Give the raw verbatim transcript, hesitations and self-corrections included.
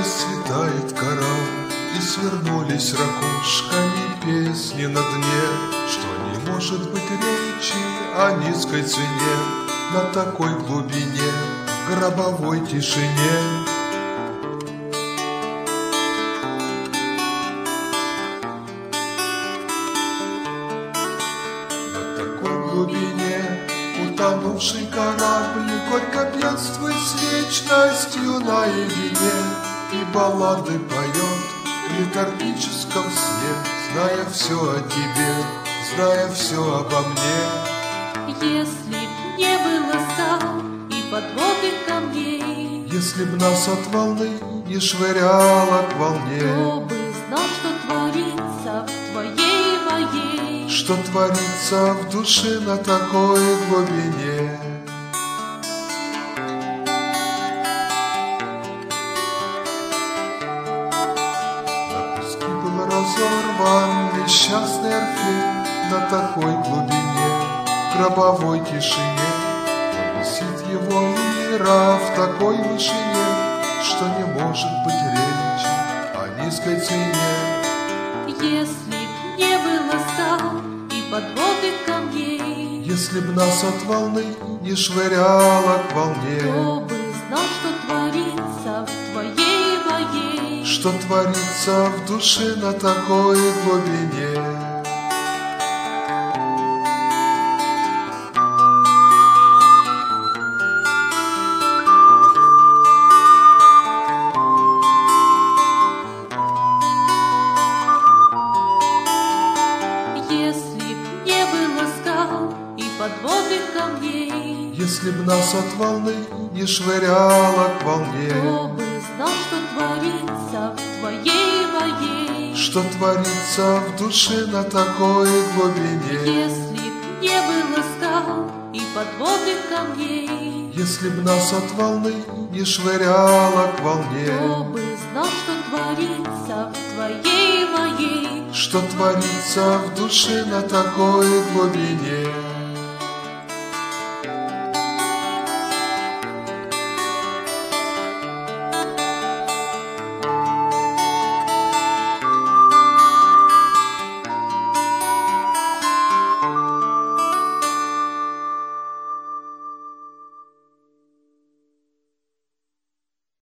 расцветает коралл, и свернулись ракушками песни на дне, что не может быть речи о низкой цене на такой глубине, в гробовой тишине. На такой глубине утонувший корабль горько пьянствует с вечностью наедине, и баллады поет в летаргическом сне, зная все о тебе, зная все обо мне. Если б не было скал и подводных камней, если б нас от волны не швыряло к волне, кто бы знал, что творится в твоей моей, что творится в душе на такой глубине. Разорван несчастный Орфей на такой глубине, в гробовой тишине, но висит его лира в такой вышине, что не может быть речи о низкой цене. Если б не было скал и подводных камней, если б нас от волны не швыряло к волне, кто бы знал, что творится в твоей моей, что творится в душе на такой глубине. Если б не было скал и подводных камней, если б нас от волны не швыряло к волне, кто бы знал, что творится в твоей моей, что творится в душе на такой глубине. Если б не было скал и подводных камней, если б нас от волны не швыряло к волне, кто бы знал, что творится в твоей моей, что творится в душе на такой глубине.